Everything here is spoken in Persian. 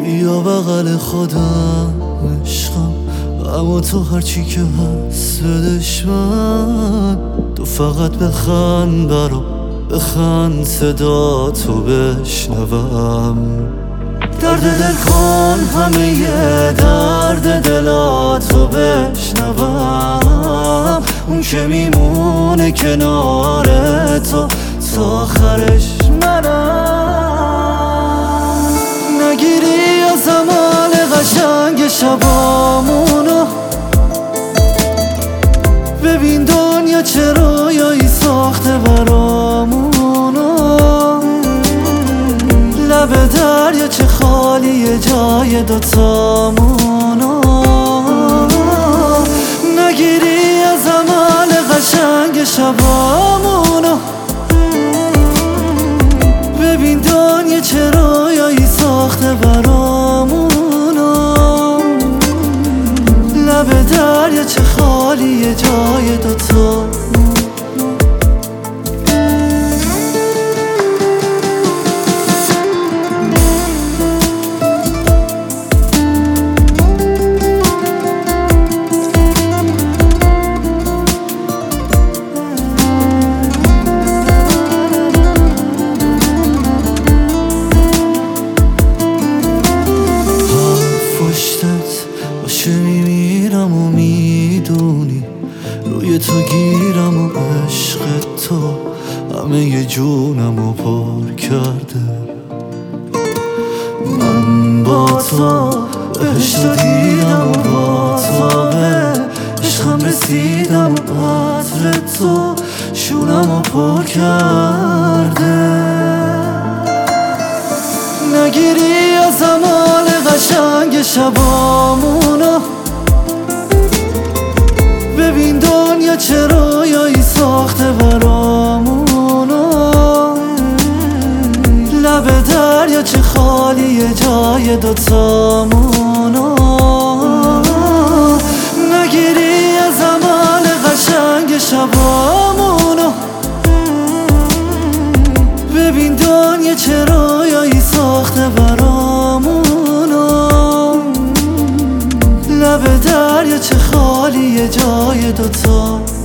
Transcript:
بیا بغل خودم عشقم، اما تو هرچی که هست بدش من. تو فقط بخند برام، بخند صدا تو بشنوم. درد دل کن همه درد دلاتو بشنوم. اون که میمونه کنار تو تا آخرش منم. نگیری از حال قشنگ شبامونو، ببین دنیا چه رویایی ساخته برامونو. لب دریا چه خالیه جای دوتامونو. نگیری از عمل قشنگ شبامونو، ببین دنیا چه رویایی ساخته برامونو. لب دریا چه خالیه جای دوتامونو. باشه میمیرم و میدونی روی تو گیرم و عشق تو همه جونم و پر کرده. من با تو بهشت دیدم و با تو به عشقم رسیدم و عطر تو شونم و پر کرده. نگیری از عمال قشنگ شبامونو، ببین دنیا چه رویایی ساخته برامونو. لب دریا چه خالیه جای دوتامونو. نگیری از عمال قشنگ شبامونو، ببین دنیا چه رویایی ساخته برامونو. لب دریا چه خالیه جای دوتا